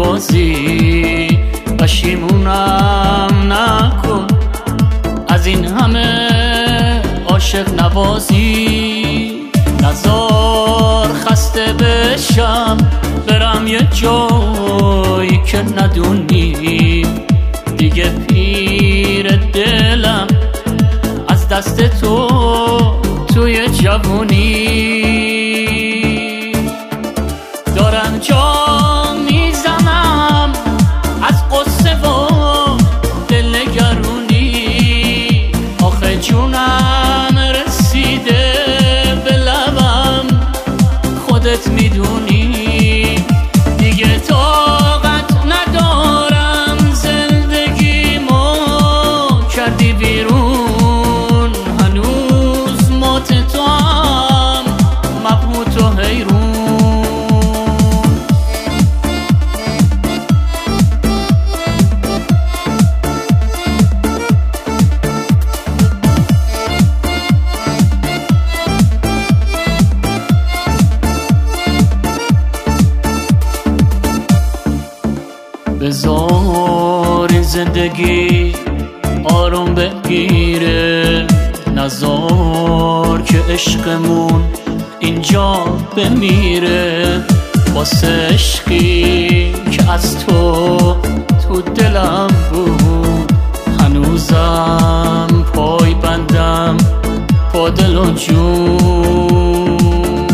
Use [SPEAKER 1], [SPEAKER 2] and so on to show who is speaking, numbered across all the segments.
[SPEAKER 1] نوازی، پشیمونم نکن از این همه عاشق نوازی. نزار خسته بشم برم یه جایی که ندونی، دیگه پیر دلم از دست تو توی جوونی. دارم جا میزنم از قصه و دلنگرونی، آخه جونم رسیده به لبم خودت میدونی. دیگه طاقت ندارم زندگیمو کردی بیرون، هنوز مات تو هم مبهوت و حیرون. بذار این زندگی آروم بگیره، نذار که عشقمون اینجا بمیره. واسه عشقی که از تو دلم بود، هنوزم پای بندم با دل و جون.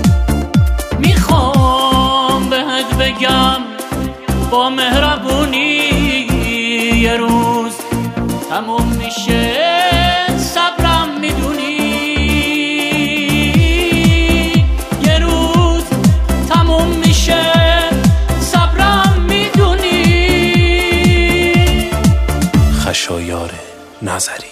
[SPEAKER 1] میخوام بهت بگم با مهربونی یه روز تموم میشه صبرم میدونی، یه روز تموم میشه صبرم میدونی.
[SPEAKER 2] خشایار نظری.